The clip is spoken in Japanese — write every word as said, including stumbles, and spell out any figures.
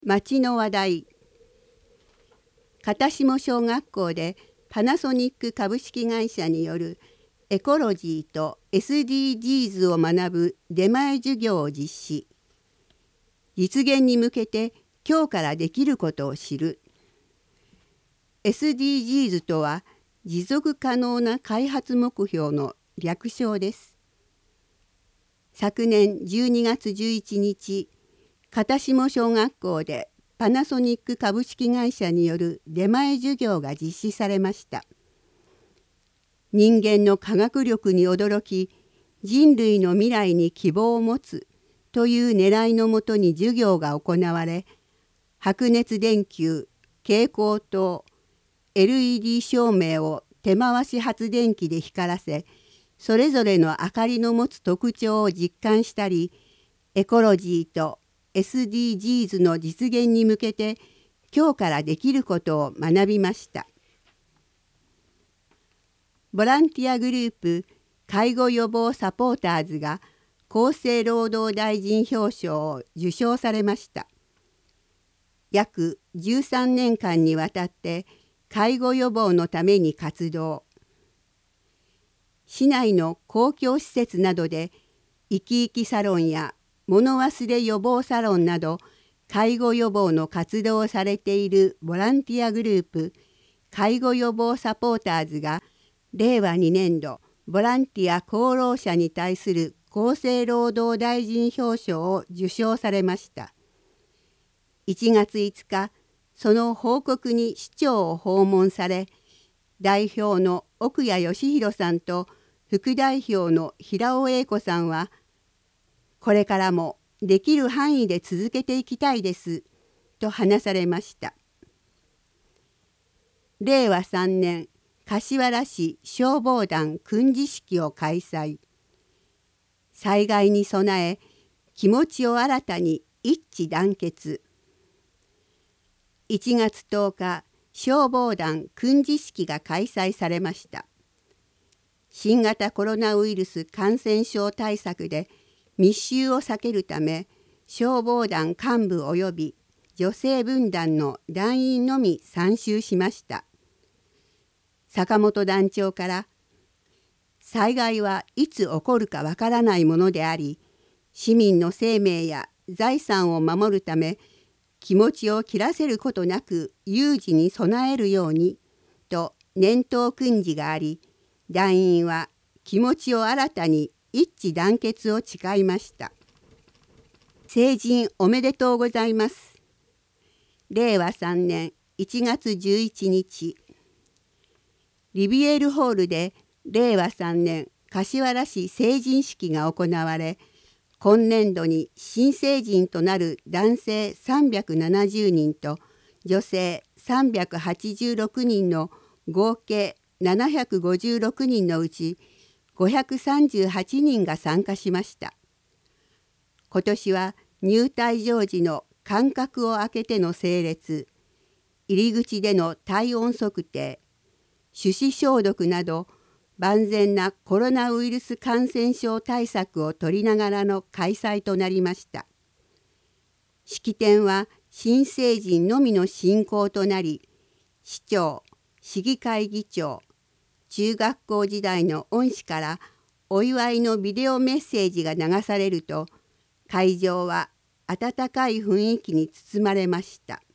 町の話題。片下小学校でパナソニック株式会社によるエコロジーと エスディージーズ を学ぶ出前授業を実施。実現に向けて今日からできることを知る。エスディージーズ とは持続可能な開発目標の略称です。昨年じゅうにがつじゅういちにち、片下小学校でパナソニック株式会社による出前授業が実施されました。人間の科学力に驚き、人類の未来に希望を持つという狙いのもとに授業が行われ、白熱電球、蛍光灯、エルイーディー 照明を手回し発電機で光らせ、それぞれの明かりの持つ特徴を実感したり、エコロジーと エスディージーズ の実現に向けて今日からできることを学びました。ボランティアグループ介護予防サポーターズが厚生労働大臣表彰を受賞されました。約じゅうさんねんかんにわたって介護予防のために活動。市内の公共施設などで生き生きサロンや物忘れ予防サロンなど介護予防の活動をされているボランティアグループ介護予防サポーターズがれいわにねんどボランティア功労者に対する厚生労働大臣表彰を受賞されました。いちがついつか、その報告に市長を訪問され、代表の奥谷義弘さんと副代表の平尾英子さんは、これからもできる範囲で続けていきたいですと話されました。れいわさんねん柏原市消防団訓示式を開催。災害に備え気持ちを新たに一致団結。いちがつとおか消防団訓示式が開催されました。新型コロナウイルス感染症対策で密集を避けるため消防団幹部及び女性分団の団員のみ参集しました。坂本団長から災害はいつ起こるかわからないものであり、市民の生命や財産を守るため気持ちを切らせることなく有事に備えるようにと念頭訓示があり、団員は気持ちを新たに一致団結を誓いました。成人おめでとうございます。れいわさんねんいちがつじゅういちにち、リビエールホールでれいわさんねん柏原市成人式が行われ、今年度に新成人となる男性さんびゃくななじゅうにんと女性さんびゃくはちじゅうろくにんの合計ななひゃくごじゅうろくにんのうちごひゃくさんじゅうはちにんが参加しました。今年は入隊場時の間隔を空けての整列、入り口での体温測定、手指消毒など万全なコロナウイルス感染症対策を取りながらの開催となりました。式典は新成人のみの進行となり、市長、市議会議長、中学校時代の恩師からお祝いのビデオメッセージが流されると、会場は温かい雰囲気に包まれました。